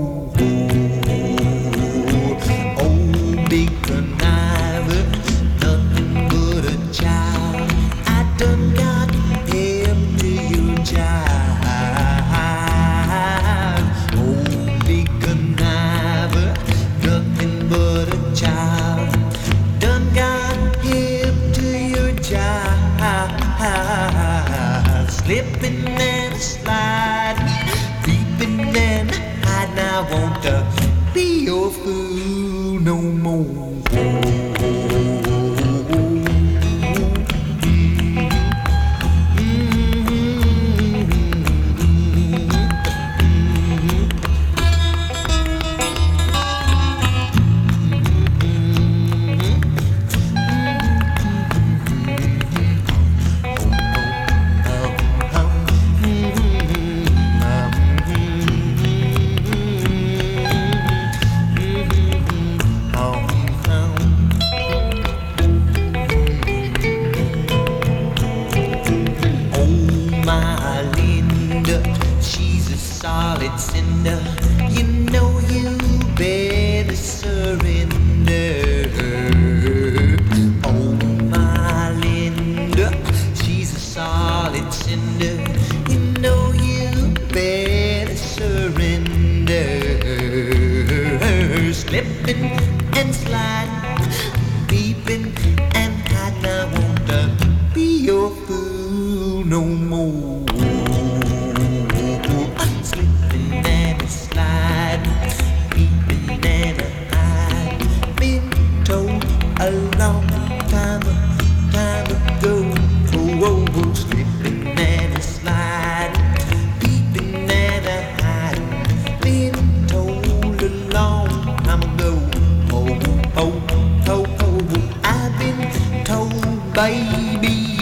Oh, big conniver, nothing but a child. I done got him to your child. Oh, big conniver, nothing but a child. Done got him to your child. Slipping and sliding, creeping and hiding. I want to be your fool no more. She's a solid cinder. You know you better surrender. Oh, my Linda, she's a solid cinder. You know you better surrender. Slipping and sliding, peeping and hiding. I want to be your fool no more. Slipping and sliding, peeping and hiding. Been told a long time ago. Oh, slipping and sliding, peeping and hiding. Been told a long time ago. Oh, I've been told, baby.